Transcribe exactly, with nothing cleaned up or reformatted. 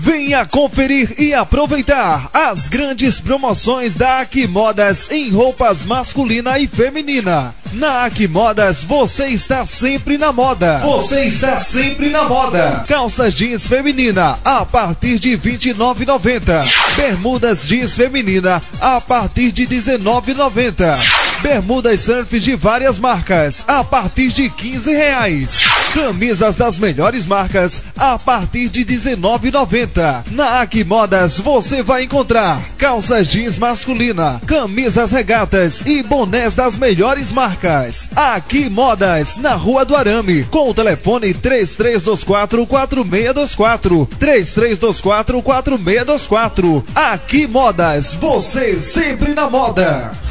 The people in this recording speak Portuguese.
Venha conferir e aproveitar as grandes promoções da Aqui Modas em roupas masculina e feminina. Na Aqui Modas você está sempre na moda. Você está sempre na moda. Calça jeans feminina a partir de vinte e nove reais e noventa centavos. Bermudas jeans feminina a partir de dezenove reais e noventa centavos. Bermudas surf de várias marcas a partir de quinze reais. Camisas das melhores marcas a partir de dezenove reais e noventa centavos. Na Aqui Modas você vai encontrar calça jeans masculina, camisas regatas e bonés das melhores marcas. Aqui Modas, na Rua do Arame, com o telefone três três dois quatro, quatro seis dois quatro, três três dois quatro, quatro seis dois quatro. Aqui Modas, você sempre na moda.